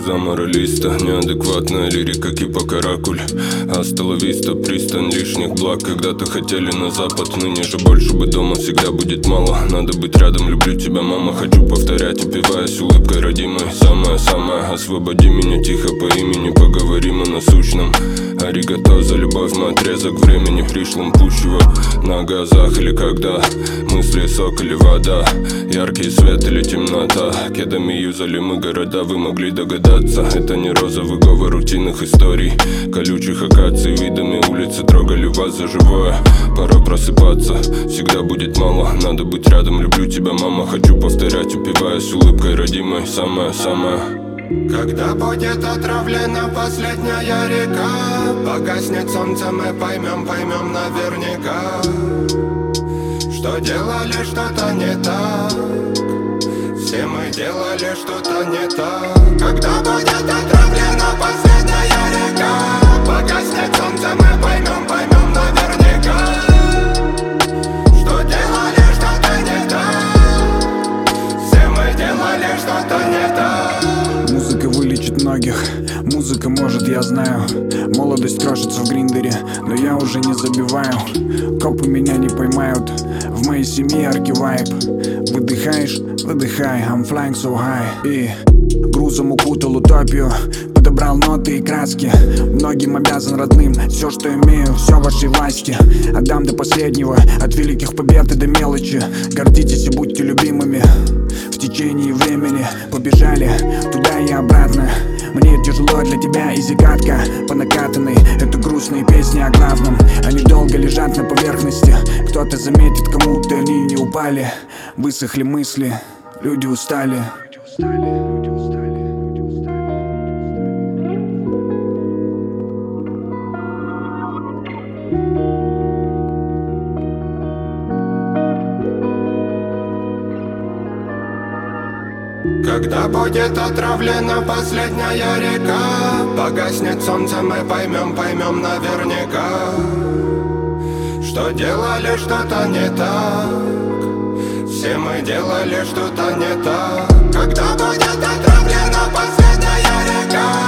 глаза моралиста. Неадекватная лирика кипа каракуль. Hasta la vista, пристань лишних благ. Когда-то хотели на запад, ныне же больше бы дома всегда будет мало. Надо быть рядом, люблю тебя, мама. Хочу повторять, упиваясь улыбкой родимой. Самое-самое, освободи меня тихо по имени. Поговорим о насущном. Аригато за любовь, мой отрезок времени. Пришлым пущего на газах или когда мысли сок или вода. Яркий свет или темнота. Кедами юзали мы города, вы могли догадаться. Это не розовый говор рутинных историй. Колючих акаций, видами улицы трогали вас за живое. Пора просыпаться, всегда будет мало. Надо быть рядом, люблю тебя, мама. Хочу повторять, упиваясь улыбкой родимой. Самое-самое. Когда будет отравлена последняя река, погаснет солнце, мы поймем наверняка, что делали что-то не так. Все мы делали что-то не так. Когда будет отравлена последняя река, погаснет солнце, мы поймем наверняка, что делали что-то не так. Все мы делали что-то не так. Музыка вылечит многих, музыка может, я знаю. Молодость крошится в гриндере, но я уже не забиваю. Копы меня не поймают, в моей семье яркий вайб. Выдыхаешь, выдыхай, I'm flying so high. И грузом укутал утопию, подобрал ноты и краски. Многим обязан родным, все, что имею, все в вашей власти. Отдам до последнего, от великих побед и до мелочи. Гордитесь и будьте любимыми. В течение времени побежали туда и обратно. Мне тяжело, для тебя изи катка по накатанной. Это грустные песни о главном, они долго лежат на поверхности. Кто-то заметит, кому-то они не упали. Высохли мысли, люди устали. Когда будет отравлена последняя река, погаснет солнце, мы поймем наверняка, что делали что-то не так. Все мы делали что-то не так. Когда будет отравлена последняя река,